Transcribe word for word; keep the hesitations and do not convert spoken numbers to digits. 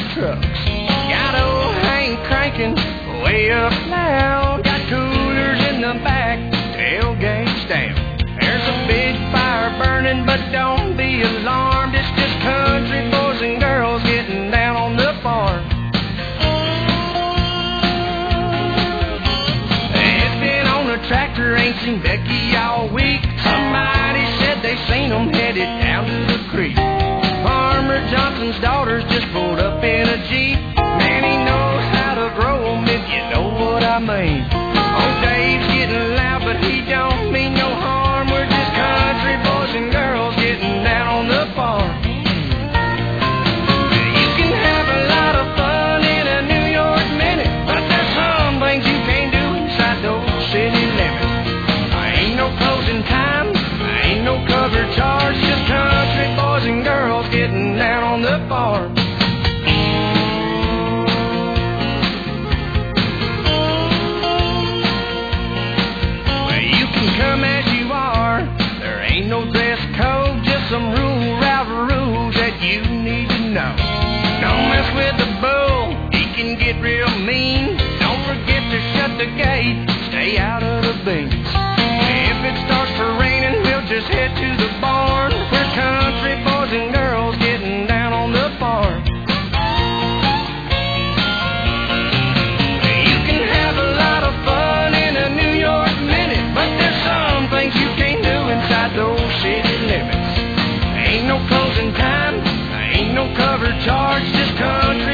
trucks. Got old Hank cranking way up loud. Got coolers in the back, tailgates down. There's a big fire burning, but don't be alarmed. It's just country boys and girls getting down on the farm. Ed's been on a tractor, ain't seen Becky all week. Somebody said they seen them headed down to the creek. Farmer Johnson's daughters just pulled up in a Jeep. Man, he knows how to grow 'em, if you know what I mean. Oh, Dave's getting loud, but he don't mean no harm. We're just country boys and girls getting down on the farm. You can have a lot of fun in a New York minute, but there's some things you can't do inside those city limits. Ain't no closing time, ain't no cover charge, just country boys and girls getting down on the farm. Well, you can come as you are, there ain't no dress code, just some rule route rules that you need to know. Don't mess with the bull, he can get real mean. Don't forget to shut the gate, stay out of the beans. If it starts to raining, we'll just head to the barn. We're country boys and girls getting down on the farm. You can have a lot of fun in a New York minute, but there's some things you can't do inside those city limits. Ain't no closing time, ain't no cover charge, just country